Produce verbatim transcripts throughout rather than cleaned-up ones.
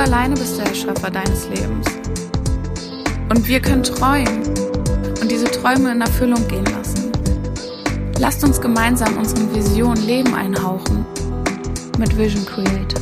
alleine bist der Schöpfer deines Lebens. Und wir können träumen und diese Träume in Erfüllung gehen lassen. Lasst uns gemeinsam unseren Visionen Leben einhauchen mit Vision Creator.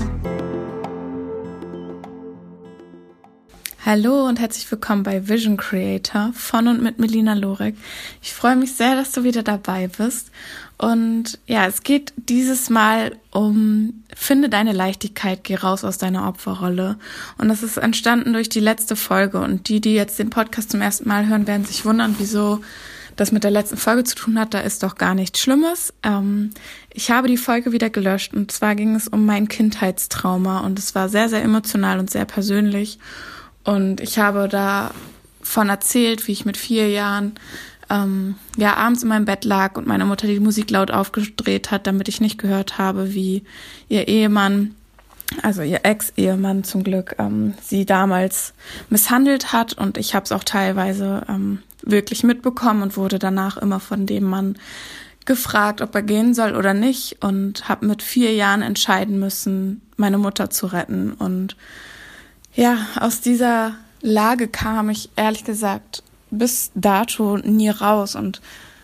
Hallo und herzlich willkommen bei Vision Creator von und mit Melina Lorek. Ich freue mich sehr, dass du wieder dabei bist. Und ja, es geht dieses Mal um finde deine Leichtigkeit, geh raus aus deiner Opferrolle. Und das ist entstanden durch die letzte Folge. Und die, die jetzt den Podcast zum ersten Mal hören, werden sich wundern, wieso das mit der letzten Folge zu tun hat. Da ist doch gar nichts Schlimmes. Ähm, ich habe die Folge wieder gelöscht. Und zwar ging es um mein Kindheitstrauma. Und es war sehr, sehr emotional und sehr persönlich. Und ich habe davon erzählt, wie ich mit vier Jahren ähm, ja abends in meinem Bett lag und meine Mutter die Musik laut aufgedreht hat, damit ich nicht gehört habe, wie ihr Ehemann, also ihr Ex-Ehemann zum Glück, ähm, sie damals misshandelt hat. Und ich habe es auch teilweise ähm, wirklich mitbekommen und wurde danach immer von dem Mann gefragt, ob er gehen soll oder nicht. Und habe mit vier Jahren entscheiden müssen, meine Mutter zu retten. Und ja, aus dieser Lage kam ich ehrlich gesagt bis dato nie raus. Und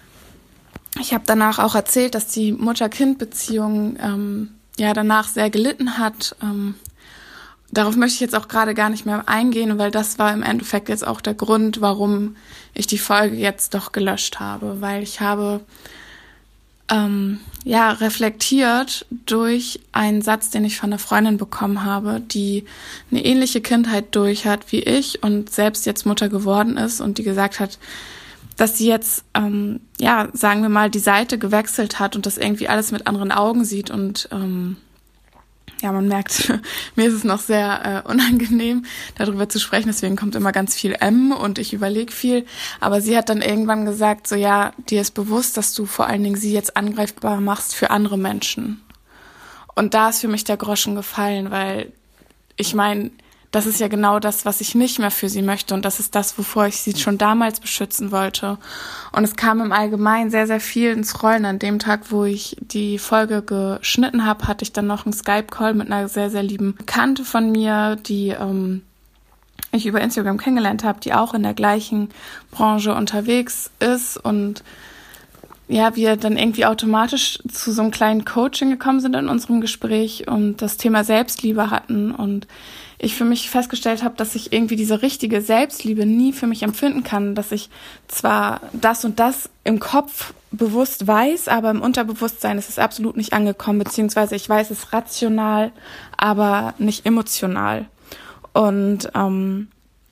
ich habe danach auch erzählt, dass die Mutter-Kind-Beziehung ähm, ja danach sehr gelitten hat. Ähm, darauf möchte ich jetzt auch gerade gar nicht mehr eingehen, weil das war im Endeffekt jetzt auch der Grund, warum ich die Folge jetzt doch gelöscht habe. Weil ich habe ähm, ja reflektiert durch einen Satz, den ich von einer Freundin bekommen habe, die eine ähnliche Kindheit durch hat wie ich und selbst jetzt Mutter geworden ist und die gesagt hat, dass sie jetzt, ähm, ja, sagen wir mal, die Seite gewechselt hat und das irgendwie alles mit anderen Augen sieht und ähm, ja, man merkt, mir ist es noch sehr äh, unangenehm, darüber zu sprechen, deswegen kommt immer ganz viel M und ich überlege viel, aber sie hat dann irgendwann gesagt, so ja, dir ist bewusst, dass du vor allen Dingen sie jetzt angreifbar machst für andere Menschen. Und da ist für mich der Groschen gefallen, weil ich meine, das ist ja genau das, was ich nicht mehr für sie möchte und das ist das, wovor ich sie schon damals beschützen wollte. Und es kam im Allgemeinen sehr, sehr viel ins Rollen. An dem Tag, wo ich die Folge geschnitten habe, hatte ich dann noch einen Skype-Call mit einer sehr, sehr lieben Bekannte von mir, die ähm, ich über Instagram kennengelernt habe, die auch in der gleichen Branche unterwegs ist und ja, wir dann irgendwie automatisch zu so einem kleinen Coaching gekommen sind in unserem Gespräch und das Thema Selbstliebe hatten und ich für mich festgestellt habe, dass ich irgendwie diese richtige Selbstliebe nie für mich empfinden kann, dass ich zwar das und das im Kopf bewusst weiß, aber im Unterbewusstsein ist es absolut nicht angekommen, beziehungsweise ich weiß es rational, aber nicht emotional. Und ähm,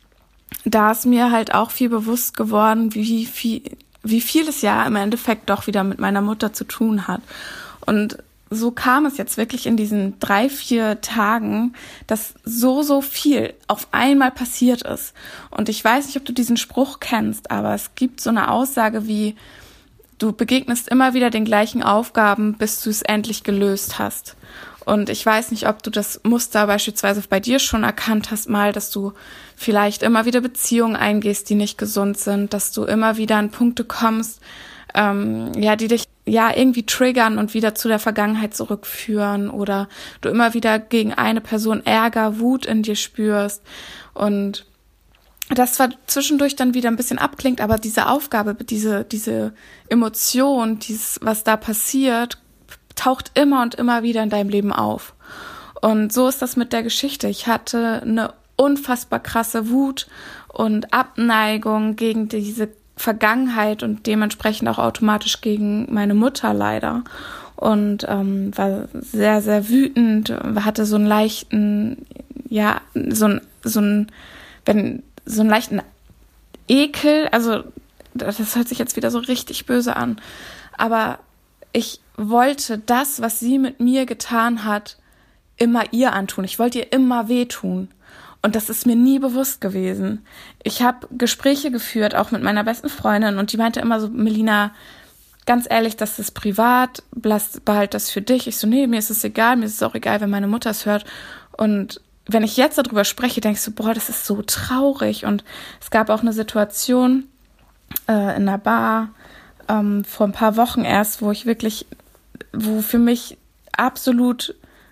da ist mir halt auch viel bewusst geworden, wie viel, wie viel es ja im Endeffekt doch wieder mit meiner Mutter zu tun hat. Und so kam es jetzt wirklich in diesen drei, vier Tagen, dass so, so viel auf einmal passiert ist. Und ich weiß nicht, ob du diesen Spruch kennst, aber es gibt so eine Aussage wie, du begegnest immer wieder den gleichen Aufgaben, bis du es endlich gelöst hast. Und ich weiß nicht, ob du das Muster beispielsweise bei dir schon erkannt hast mal, dass du vielleicht immer wieder Beziehungen eingehst, die nicht gesund sind, dass du immer wieder an Punkte kommst, ähm, ja, die dich ja irgendwie triggern und wieder zu der Vergangenheit zurückführen oder du immer wieder gegen eine Person Ärger, Wut in dir spürst und das zwar zwischendurch dann wieder ein bisschen abklingt, aber diese Aufgabe, diese diese Emotion, dieses was da passiert, taucht immer und immer wieder in deinem Leben auf. Und so ist das mit der Geschichte. Ich hatte eine unfassbar krasse Wut und Abneigung gegen diese Vergangenheit und dementsprechend auch automatisch gegen meine Mutter leider und ähm, war sehr, sehr wütend, hatte so einen leichten, ja, so ein, so ein, wenn, so einen leichten Ekel, also das hört sich jetzt wieder so richtig böse an, aber ich wollte das, was sie mit mir getan hat, immer ihr antun. Ich wollte ihr immer wehtun. Und das ist mir nie bewusst gewesen. Ich habe Gespräche geführt, auch mit meiner besten Freundin, und die meinte immer so, Melina, ganz ehrlich, das ist privat, behalt das für dich. Ich so, nee, mir ist es egal, mir ist es auch egal, wenn meine Mutter es hört. Und wenn ich jetzt darüber spreche, denke ich so, boah, das ist so traurig. Und es gab auch eine Situation äh, in einer Bar ähm, vor ein paar Wochen erst, wo ich wirklich, wo für mich absolut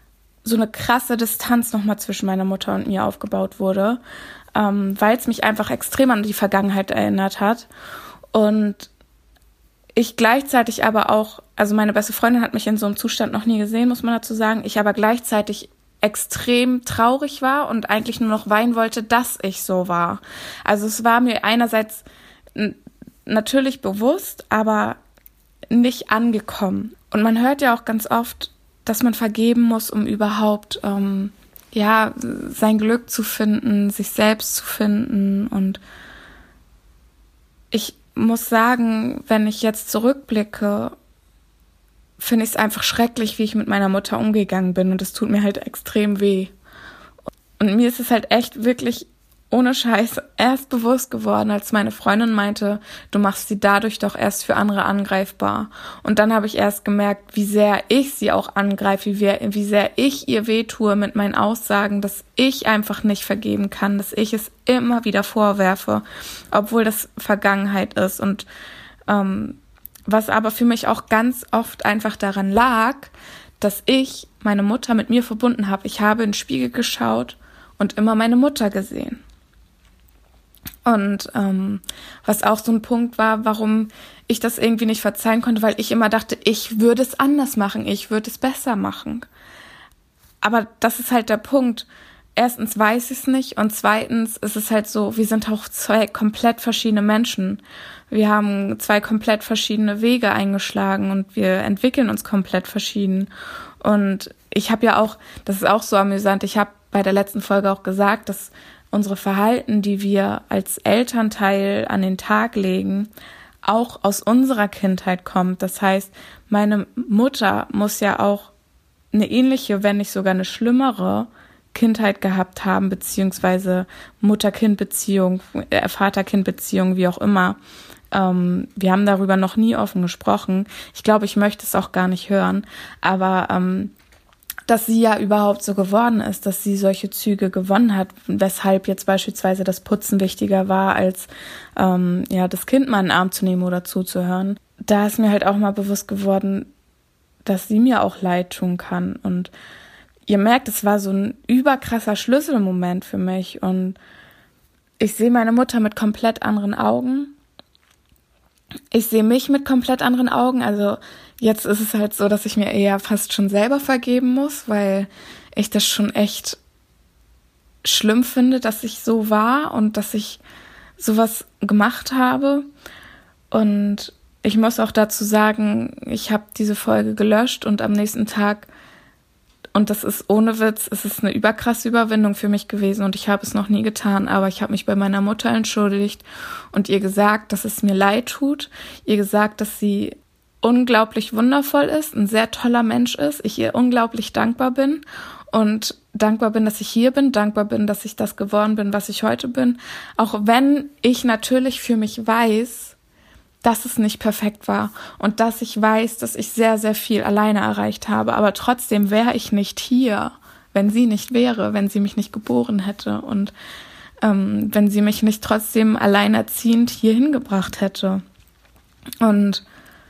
so eine krasse Distanz nochmal zwischen meiner Mutter und mir aufgebaut wurde, ähm, weil es mich einfach extrem an die Vergangenheit erinnert hat. Und ich gleichzeitig aber auch, also meine beste Freundin hat mich in so einem Zustand noch nie gesehen, muss man dazu sagen, ich aber gleichzeitig extrem traurig war und eigentlich nur noch weinen wollte, dass ich so war. Also es war mir einerseits n- natürlich bewusst, aber nicht angekommen. Und man hört ja auch ganz oft, dass man vergeben muss, um überhaupt ähm, ja sein Glück zu finden, sich selbst zu finden. Und ich muss sagen, wenn ich jetzt zurückblicke, finde ich es einfach schrecklich, wie ich mit meiner Mutter umgegangen bin. Und es tut mir halt extrem weh. Und mir ist es halt echt wirklich ohne Scheiß erst bewusst geworden, als meine Freundin meinte, du machst sie dadurch doch erst für andere angreifbar. Und dann habe ich erst gemerkt, wie sehr ich sie auch angreife, wie, wie sehr ich ihr wehtue mit meinen Aussagen, dass ich einfach nicht vergeben kann, dass ich es immer wieder vorwerfe, obwohl das Vergangenheit ist. Und ähm, was aber für mich auch ganz oft einfach daran lag, dass ich meine Mutter mit mir verbunden habe. Ich habe in den Spiegel geschaut und immer meine Mutter gesehen. Und ähm, was auch so ein Punkt war, warum ich das irgendwie nicht verzeihen konnte, weil ich immer dachte, ich würde es anders machen, ich würde es besser machen. Aber das ist halt der Punkt. Erstens weiß ich es nicht und zweitens ist es halt so, wir sind auch zwei komplett verschiedene Menschen. Wir haben zwei komplett verschiedene Wege eingeschlagen und wir entwickeln uns komplett verschieden. Und ich habe ja auch, das ist auch so amüsant, ich habe bei der letzten Folge auch gesagt, dass unsere Verhalten, die wir als Elternteil an den Tag legen, auch aus unserer Kindheit kommt. Das heißt, meine Mutter muss ja auch eine ähnliche, wenn nicht sogar eine schlimmere Kindheit gehabt haben, beziehungsweise Mutter-Kind-Beziehung, äh, Vater-Kind-Beziehung, wie auch immer. Ähm, wir haben darüber noch nie offen gesprochen. Ich glaube, ich möchte es auch gar nicht hören, aber ähm, dass sie ja überhaupt so geworden ist, dass sie solche Züge gewonnen hat, weshalb jetzt beispielsweise das Putzen wichtiger war, als ähm, ja das Kind mal in den Arm zu nehmen oder zuzuhören. Da ist mir halt auch mal bewusst geworden, dass sie mir auch leid tun kann. Und ihr merkt, es war so ein überkrasser Schlüsselmoment für mich. Und ich sehe meine Mutter mit komplett anderen Augen. Ich sehe mich mit komplett anderen Augen. Also jetzt ist es halt so, dass ich mir eher fast schon selber vergeben muss, weil ich das schon echt schlimm finde, dass ich so war und dass ich sowas gemacht habe. Und ich muss auch dazu sagen, ich habe diese Folge gelöscht und am nächsten Tag, und das ist ohne Witz, es ist eine überkrasse Überwindung für mich gewesen und ich habe es noch nie getan, aber ich habe mich bei meiner Mutter entschuldigt und ihr gesagt, dass es mir leid tut, ihr gesagt, dass sie unglaublich wundervoll ist, ein sehr toller Mensch ist, ich ihr unglaublich dankbar bin und dankbar bin, dass ich hier bin, dankbar bin, dass ich das geworden bin, was ich heute bin, auch wenn ich natürlich für mich weiß, dass es nicht perfekt war und dass ich weiß, dass ich sehr, sehr viel alleine erreicht habe, aber trotzdem wäre ich nicht hier, wenn sie nicht wäre, wenn sie mich nicht geboren hätte und ähm, wenn sie mich nicht trotzdem alleinerziehend hierhin gebracht hätte. Und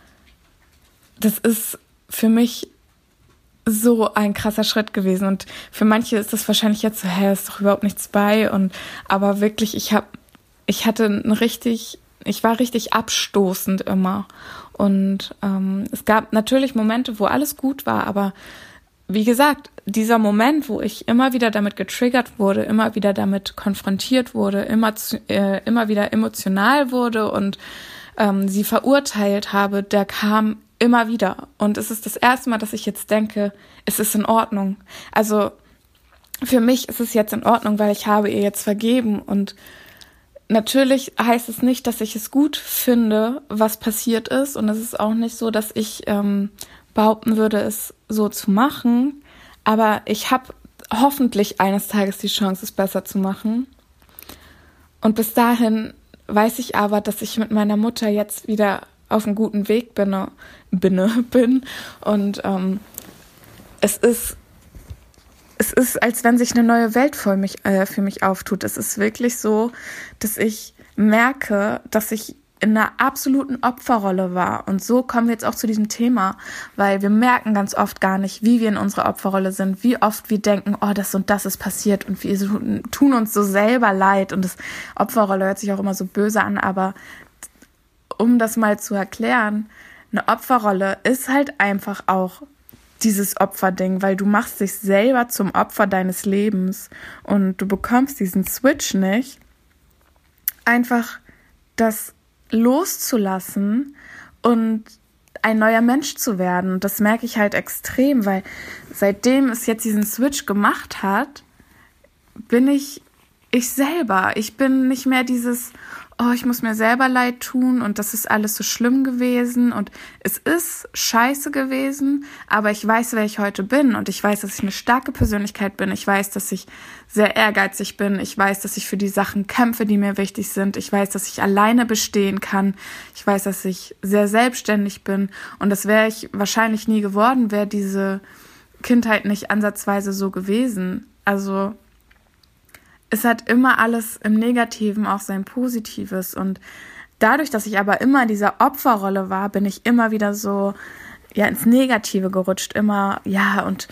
das ist für mich so ein krasser Schritt gewesen und für manche ist das wahrscheinlich jetzt so, hä, ist doch überhaupt nichts bei und aber wirklich, ich habe, ich hatte ein richtig Ich war richtig abstoßend immer und ähm, es gab natürlich Momente, wo alles gut war, aber wie gesagt, dieser Moment, wo ich immer wieder damit getriggert wurde, immer wieder damit konfrontiert wurde, immer zu, äh, immer wieder emotional wurde und ähm, sie verurteilt habe, der kam immer wieder. Und es ist das erste Mal, dass ich jetzt denke, es ist in Ordnung. Also für mich ist es jetzt in Ordnung, weil ich habe ihr jetzt vergeben und natürlich heißt es nicht, dass ich es gut finde, was passiert ist. Und es ist auch nicht so, dass ich ähm, behaupten würde, es so zu machen. Aber ich habe hoffentlich eines Tages die Chance, es besser zu machen. Und bis dahin weiß ich aber, dass ich mit meiner Mutter jetzt wieder auf einem guten Weg bin. bin, bin. Und ähm, es ist Es ist, als wenn sich eine neue Welt für mich, äh, für mich auftut. Es ist wirklich so, dass ich merke, dass ich in einer absoluten Opferrolle war. Und so kommen wir jetzt auch zu diesem Thema, weil wir merken ganz oft gar nicht, wie wir in unserer Opferrolle sind, wie oft wir denken, oh, das und das ist passiert und wir tun uns so selber leid. Und das Opferrolle hört sich auch immer so böse an, aber um das mal zu erklären, eine Opferrolle ist halt einfach auch dieses Opferding, weil du machst dich selber zum Opfer deines Lebens und du bekommst diesen Switch nicht, einfach das loszulassen und ein neuer Mensch zu werden. Und das merke ich halt extrem, weil seitdem es jetzt diesen Switch gemacht hat, bin ich ich selber. Ich bin nicht mehr dieses, oh, ich muss mir selber leid tun und das ist alles so schlimm gewesen und es ist scheiße gewesen, aber ich weiß, wer ich heute bin und ich weiß, dass ich eine starke Persönlichkeit bin. Ich weiß, dass ich sehr ehrgeizig bin. Ich weiß, dass ich für die Sachen kämpfe, die mir wichtig sind. Ich weiß, dass ich alleine bestehen kann. Ich weiß, dass ich sehr selbstständig bin und das wäre ich wahrscheinlich nie geworden, wäre diese Kindheit nicht ansatzweise so gewesen. Also es hat immer alles im Negativen auch sein Positives und dadurch, dass ich aber immer in dieser Opferrolle war, bin ich immer wieder so ja ins Negative gerutscht, immer ja und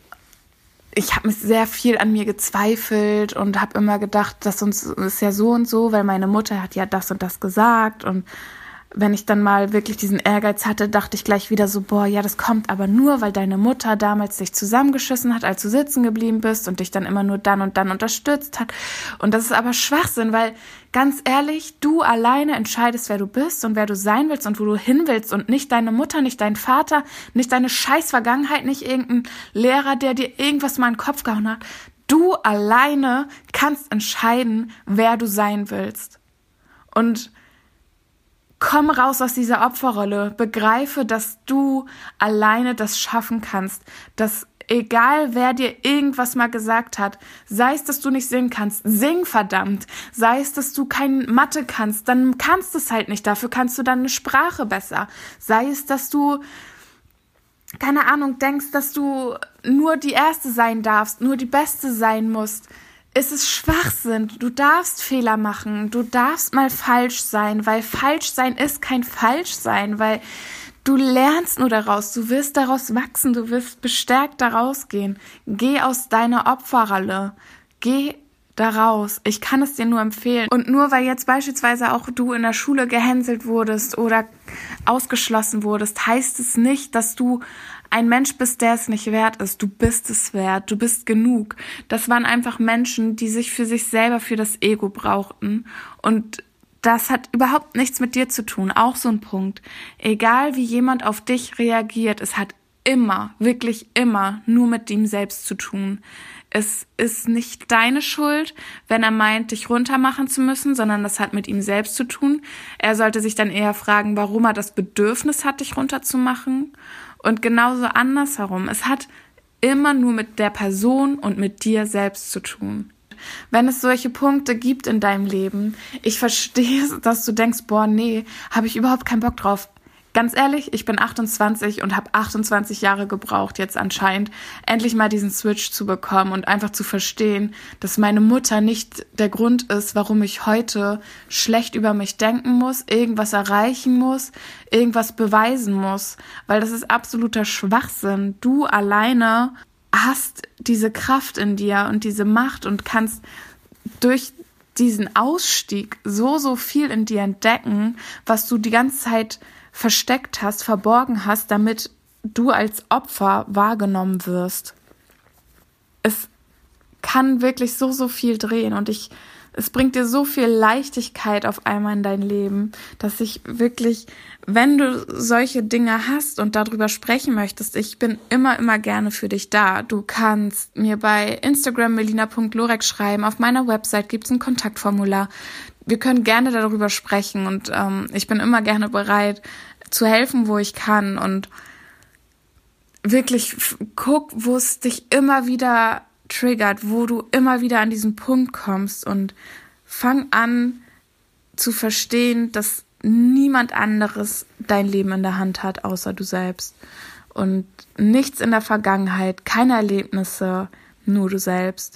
ich habe mich sehr viel an mir gezweifelt und habe immer gedacht, das ist ja so und so, weil meine Mutter hat ja das und das gesagt und wenn ich dann mal wirklich diesen Ehrgeiz hatte, dachte ich gleich wieder so, boah, ja, das kommt aber nur, weil deine Mutter damals dich zusammengeschissen hat, als du sitzen geblieben bist und dich dann immer nur dann und dann unterstützt hat. Und das ist aber Schwachsinn, weil ganz ehrlich, du alleine entscheidest, wer du bist und wer du sein willst und wo du hin willst und nicht deine Mutter, nicht dein Vater, nicht deine scheiß Vergangenheit, nicht irgendein Lehrer, der dir irgendwas mal in den Kopf gehauen hat. Du alleine kannst entscheiden, wer du sein willst. Und komm raus aus dieser Opferrolle, begreife, dass du alleine das schaffen kannst, dass egal wer dir irgendwas mal gesagt hat, sei es, dass du nicht singen kannst, sing verdammt, sei es, dass du kein Mathe kannst, dann kannst du es halt nicht, dafür kannst du dann eine Sprache besser, sei es, dass du keine Ahnung denkst, dass du nur die Erste sein darfst, nur die Beste sein musst. Es ist Schwachsinn. Du darfst Fehler machen. Du darfst mal falsch sein, weil falsch sein ist kein falsch sein, weil du lernst nur daraus. Du wirst daraus wachsen. Du wirst bestärkt daraus gehen. Geh aus deiner Opferrolle. Geh daraus. Ich kann es dir nur empfehlen. Und nur weil jetzt beispielsweise auch du in der Schule gehänselt wurdest oder ausgeschlossen wurdest, heißt es nicht, dass du ein Mensch bist, der es nicht wert ist. Du bist es wert. Du bist genug. Das waren einfach Menschen, die sich für sich selber, für das Ego brauchten. Und das hat überhaupt nichts mit dir zu tun. Auch so ein Punkt. Egal wie jemand auf dich reagiert, es hat immer, wirklich immer nur mit ihm selbst zu tun. Es ist nicht deine Schuld, wenn er meint, dich runtermachen zu müssen, sondern das hat mit ihm selbst zu tun. Er sollte sich dann eher fragen, warum er das Bedürfnis hat, dich runterzumachen. Und genauso andersherum. Es hat immer nur mit der Person und mit dir selbst zu tun. Wenn es solche Punkte gibt in deinem Leben, ich verstehe, dass du denkst, boah, nee, habe ich überhaupt keinen Bock drauf. Ganz ehrlich, ich bin achtundzwanzig und habe achtundzwanzig Jahre gebraucht, jetzt anscheinend endlich mal diesen Switch zu bekommen und einfach zu verstehen, dass meine Mutter nicht der Grund ist, warum ich heute schlecht über mich denken muss, irgendwas erreichen muss, irgendwas beweisen muss, weil das ist absoluter Schwachsinn. Du alleine hast diese Kraft in dir und diese Macht und kannst durch diesen Ausstieg so, so viel in dir entdecken, was du die ganze Zeit versteckt hast, verborgen hast, damit du als Opfer wahrgenommen wirst. Es kann wirklich so, so viel drehen und ich, es bringt dir so viel Leichtigkeit auf einmal in dein Leben, dass ich wirklich, wenn du solche Dinge hast und darüber sprechen möchtest, ich bin immer, immer gerne für dich da. Du kannst mir bei Instagram melina punkt lorek schreiben, auf meiner Website gibt es ein Kontaktformular. Wir können gerne darüber sprechen und ähm, ich bin immer gerne bereit zu helfen, wo ich kann und wirklich f- guck, wo es dich immer wieder triggert, wo du immer wieder an diesen Punkt kommst und fang an zu verstehen, dass niemand anderes dein Leben in der Hand hat, außer du selbst und nichts in der Vergangenheit, keine Erlebnisse, nur du selbst.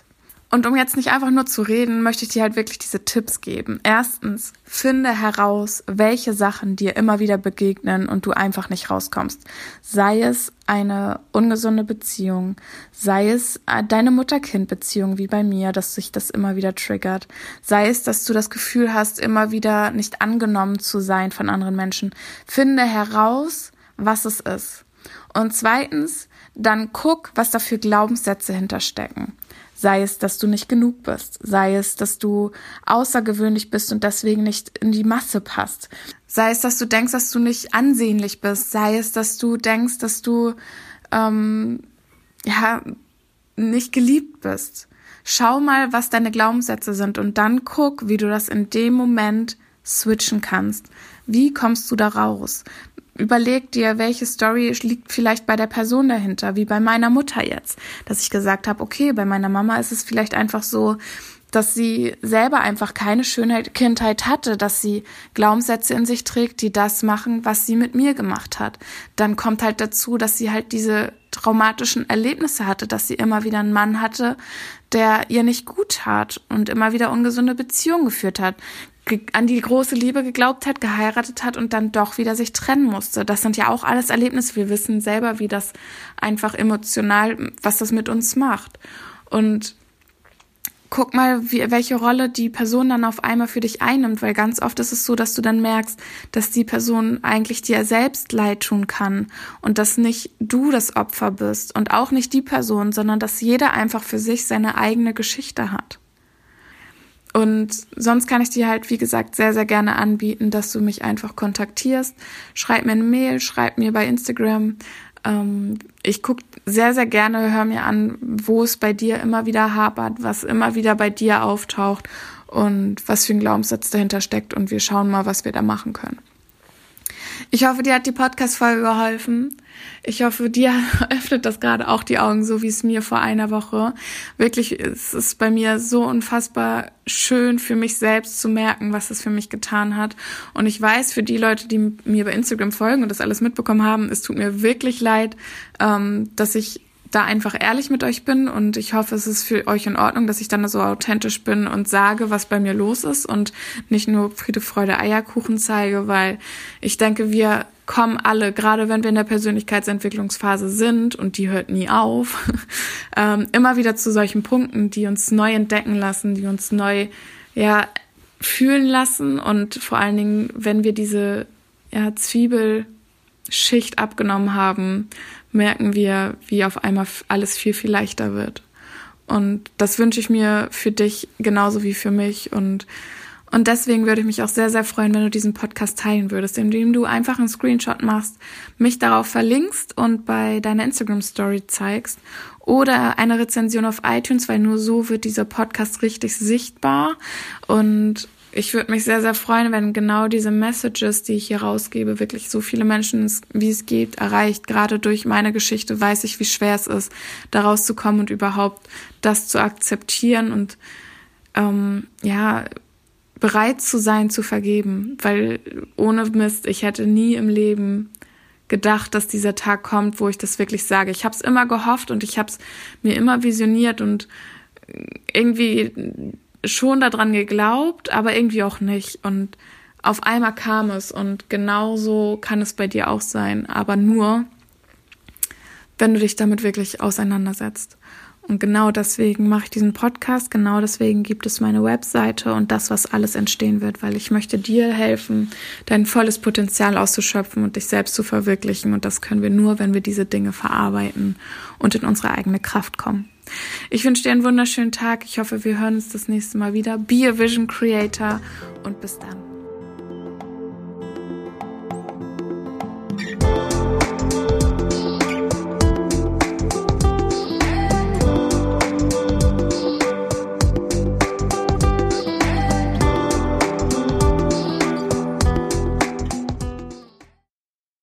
Und um jetzt nicht einfach nur zu reden, möchte ich dir halt wirklich diese Tipps geben. Erstens, finde heraus, welche Sachen dir immer wieder begegnen und du einfach nicht rauskommst. Sei es eine ungesunde Beziehung, sei es deine Mutter-Kind-Beziehung wie bei mir, dass sich das immer wieder triggert. Sei es, dass du das Gefühl hast, immer wieder nicht angenommen zu sein von anderen Menschen. Finde heraus, was es ist. Und zweitens, dann guck, was da für Glaubenssätze hinterstecken. Sei es, dass du nicht genug bist. Sei es, dass du außergewöhnlich bist und deswegen nicht in die Masse passt. Sei es, dass du denkst, dass du nicht ansehnlich bist. Sei es, dass du denkst, dass du ähm, ja nicht geliebt bist. Schau mal, was deine Glaubenssätze sind und dann guck, wie du das in dem Moment switchen kannst. Wie kommst du da raus? Überleg dir, welche Story liegt vielleicht bei der Person dahinter, wie bei meiner Mutter jetzt, dass ich gesagt habe, okay, bei meiner Mama ist es vielleicht einfach so, dass sie selber einfach keine schöne Kindheit hatte, dass sie Glaubenssätze in sich trägt, die das machen, was sie mit mir gemacht hat. Dann kommt halt dazu, dass sie halt diese traumatischen Erlebnisse hatte, dass sie immer wieder einen Mann hatte, der ihr nicht gut tat und immer wieder ungesunde Beziehungen geführt hat, an die große Liebe geglaubt hat, geheiratet hat und dann doch wieder sich trennen musste. Das sind ja auch alles Erlebnisse. Wir wissen selber, wie das einfach emotional, was das mit uns macht. Und guck mal, wie, welche Rolle die Person dann auf einmal für dich einnimmt, weil ganz oft ist es so, dass du dann merkst, dass die Person eigentlich dir selbst leid tun kann und dass nicht du das Opfer bist und auch nicht die Person, sondern dass jeder einfach für sich seine eigene Geschichte hat. Und sonst kann ich dir halt, wie gesagt, sehr, sehr gerne anbieten, dass du mich einfach kontaktierst. Schreib mir eine Mail, schreib mir bei Instagram. Ähm, ich gucke sehr, sehr gerne, hör mir an, wo es bei dir immer wieder hapert, was immer wieder bei dir auftaucht und was für ein Glaubenssatz dahinter steckt. Und wir schauen mal, was wir da machen können. Ich hoffe, dir hat die Podcast-Folge geholfen. Ich hoffe, dir öffnet das gerade auch die Augen, so wie es mir vor einer Woche. Wirklich, es ist bei mir so unfassbar schön für mich selbst zu merken, was es für mich getan hat. Und ich weiß, für die Leute, die mir bei Instagram folgen und das alles mitbekommen haben, es tut mir wirklich leid, ähm, dass ich da einfach ehrlich mit euch bin und ich hoffe, es ist für euch in Ordnung, dass ich dann so authentisch bin und sage, was bei mir los ist und nicht nur Friede, Freude, Eierkuchen zeige, weil ich denke, wir kommen alle, gerade wenn wir in der Persönlichkeitsentwicklungsphase sind und die hört nie auf, ähm, immer wieder zu solchen Punkten, die uns neu entdecken lassen, die uns neu ja fühlen lassen und vor allen Dingen, wenn wir diese ja, Zwiebelschicht abgenommen haben, merken wir, wie auf einmal alles viel, viel leichter wird. Und das wünsche ich mir für dich genauso wie für mich. Und, und deswegen würde ich mich auch sehr, sehr freuen, wenn du diesen Podcast teilen würdest, indem du einfach einen Screenshot machst, mich darauf verlinkst und bei deiner Instagram-Story zeigst oder eine Rezension auf iTunes, weil nur so wird dieser Podcast richtig sichtbar. Und ich würde mich sehr, sehr freuen, wenn genau diese Messages, die ich hier rausgebe, wirklich so viele Menschen, wie es geht, erreicht. Gerade durch meine Geschichte weiß ich, wie schwer es ist, da rauszukommen und überhaupt das zu akzeptieren und ähm, ja bereit zu sein, zu vergeben. Weil ohne Mist, ich hätte nie im Leben gedacht, dass dieser Tag kommt, wo ich das wirklich sage. Ich habe es immer gehofft und ich habe es mir immer visioniert und irgendwie schon daran geglaubt, aber irgendwie auch nicht. Und auf einmal kam es und genauso kann es bei dir auch sein, aber nur, wenn du dich damit wirklich auseinandersetzt. Und genau deswegen mache ich diesen Podcast, genau deswegen gibt es meine Webseite und das, was alles entstehen wird, weil ich möchte dir helfen, dein volles Potenzial auszuschöpfen und dich selbst zu verwirklichen. Und das können wir nur, wenn wir diese Dinge verarbeiten und in unsere eigene Kraft kommen. Ich wünsche dir einen wunderschönen Tag. Ich hoffe, wir hören uns das nächste Mal wieder. Be a Vision Creator und bis dann.